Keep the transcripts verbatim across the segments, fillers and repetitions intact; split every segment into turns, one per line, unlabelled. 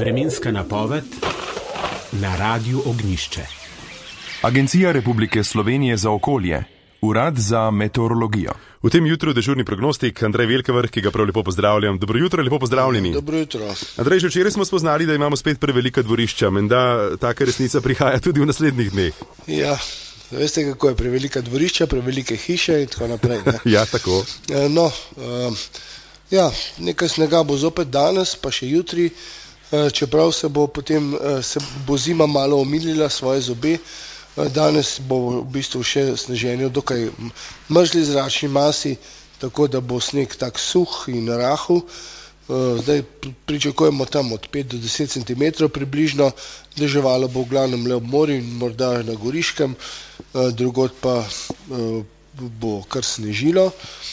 Vremenska napoved na Radiu Ognjišče.
Agencija Republike Slovenije za okolje, Urad za meteorologijo.
V tem jutru dežurni prognostik Andrej Velkevrh, ki ga prav lepo pozdravljam. Dobro jutro, lepo pozdravljeni.
Dobro jutro.
Andrej, že včeraj smo spoznali, da imamo spet prevelika dvorišča. Menda taka resnica prihaja tudi v naslednjih dneh.
Ja, veste, kako je prevelika dvorišča, prevelike hiše in tako naprej. Ne?
Ja, tako.
No, uh, ja, nekaj snega bo zopet danes, pa še jutri, uh, čeprav se bo potem uh, se bo zima malo omilila svoje zobe. Danes bo v bistvu še sneženje v dokaj mrzli zračni masi, tako da bo sneg tak suh in rahel. Zdaj pričakujemo tam od pet do deset centimetrov približno, deževalo bo v glavnem le ob morju in morda na Goriškem, drugod pa bo kar snežilo.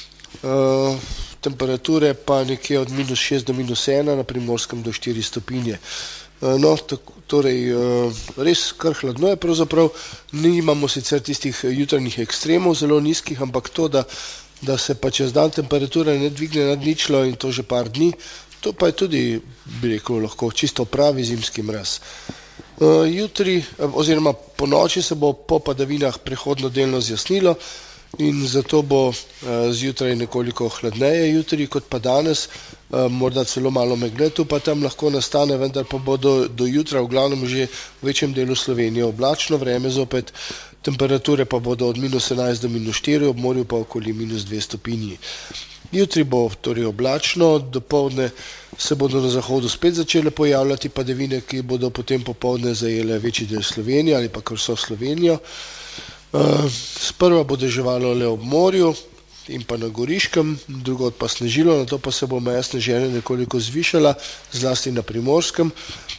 Temperature pa nekje od minus šest do minus ena, na Primorskem do štiri stopinje. No, tako, torej, res kar hladno je pravzaprav, nimamo sicer tistih jutranjih ekstremov zelo nizkih, ampak to, da, da se pa čez dan temperatura ne dvigne nad ničlo in to že par dni, to pa je tudi, bi rekel, lahko čisto pravi zimski mraz. Jutri oziroma po noči se bo po padavinah prehodno delno zjasnilo in zato bo zjutraj nekoliko hladneje jutri kot pa danes, morda celo malo megle tu pa tam lahko nastane, vendar pa bo do, do jutra v glavnem že v večjem delu Slovenije oblačno vreme zopet, temperature pa bodo od minus enajst do minus štiri, ob morju pa okoli minus dve stopinji. Jutri bo torej oblačno, dopoldne se bodo na zahodu spet začele pojavljati padavine, ki bodo potem popoldne zajele večji del Slovenije ali pa kar vso Slovenijo. Sprva bo deževalo le ob morju in pa na Goriškem, drugod pa snežilo, nato pa se bo meja sneženja nekoliko zvišala, zlasti na Primorskem,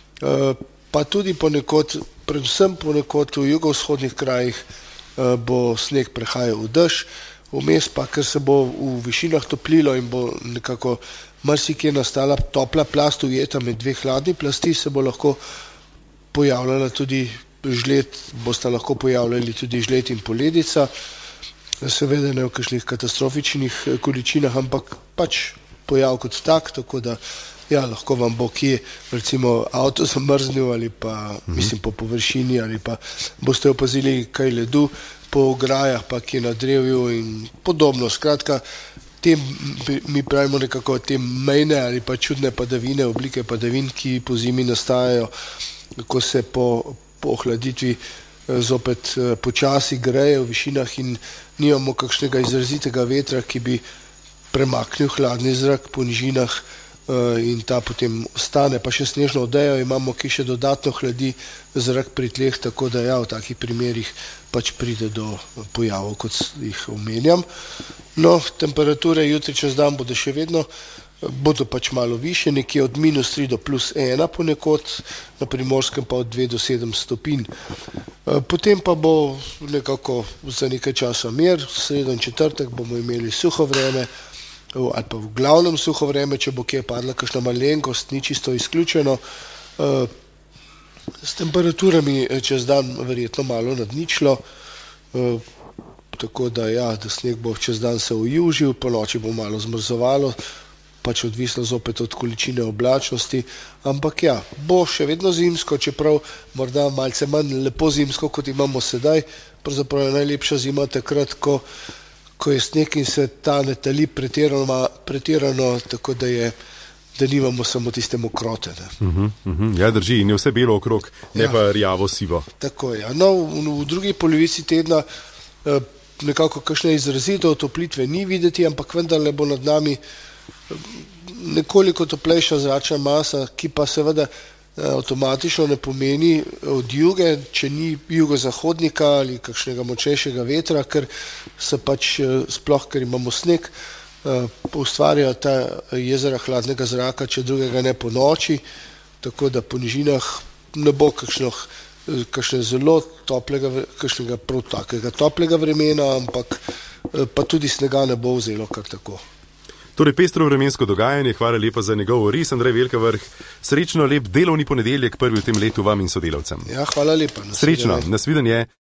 pa tudi ponekod, predvsem ponekod v jugovzhodnih krajih bo sneg prehajal v dež, vmes pa, ker se bo v višinah toplilo in bo nekako marsikje nastala topla plast ujeta med dve hladni plasti, se bo lahko pojavljala tudi žled, bosta lahko pojavljali tudi žled in poledica, seveda ne v kakšnih katastrofičnih količinah, ampak pač pojav kot tak, tako da ja, lahko vam bo kje recimo avto zamrznil ali pa, mhm. mislim, po površini ali pa boste opazili kaj ledu po ograjah, pa kje na drevju in podobno. Skratka, te, mi pravimo nekako te mejne ali pa čudne padavine, oblike padavin, ki po zimi nastajajo, ko se po po ohladitvi zopet počasi greje v višinah in nimamo kakšnega izrazitega vetra, ki bi premaknil hladni zrak po nižinah in ta potem ostane, pa še snežno odejo imamo, ki še dodatno hladi zrak pri tleh, tako da ja, v takih primerih pač pride do pojavov, kot jih omenjam. No, temperature jutri čez dan bodo še vedno bodo pač malo više, nekje od minus tri do plus ena ponekod, na Primorskem pa od dve do sedem stopinj. Potem pa bo nekako za nekaj časa mir, v sredo in četrtek bomo imeli suho vreme, ali pa v glavnem suho vreme, če bo kje padla kakšna malenkost, ni čisto izključeno. S temperaturami čez dan verjetno malo nad ničlo, tako da ja, da sneg bo čez dan se ujužil, po noči bo malo zmrzovalo, pač odvisno zopet od količine oblačnosti, ampak ja, bo še vedno zimsko, čeprav morda malce manj lepo zimsko, kot imamo sedaj, pravzaprav je najlepša zima takrat, ko, ko je sneg in se ta ne tali pretirano, pretirano, tako da je, da nimamo samo tiste mokrote.
Uh-huh, uh-huh. Ja, drži, in je vse belo okrog, ne ja. Pa rjavo sivo.
Tako je. No, v, v drugi polovici tedna eh, nekako kakšne izrazito otoplitve ni videti, ampak vendarle bo nad nami nekoliko toplejša zračna masa, ki pa seveda avtomatično ne pomeni od juge, če ni jugozahodnika ali kakšnega močnejšega vetra, ker se pač sploh, ker imamo sneg, ustvarjajo ta jezera hladnega zraka, če drugega ne po noči, tako da po nižinah ne bo kakšno, kakšne zelo toplega, kakšnega prav takega toplega vremena, ampak pa tudi snega ne bo vzelo kar tako.
Torej, pestro vremensko dogajanje, hvala lepa za njegov oris, Andrej Velkevrh. Srečno lep delovni ponedeljek, prvi v tem letu vam in sodelavcem.
Ja, hvala lepa.
Srečno, nasvidenje.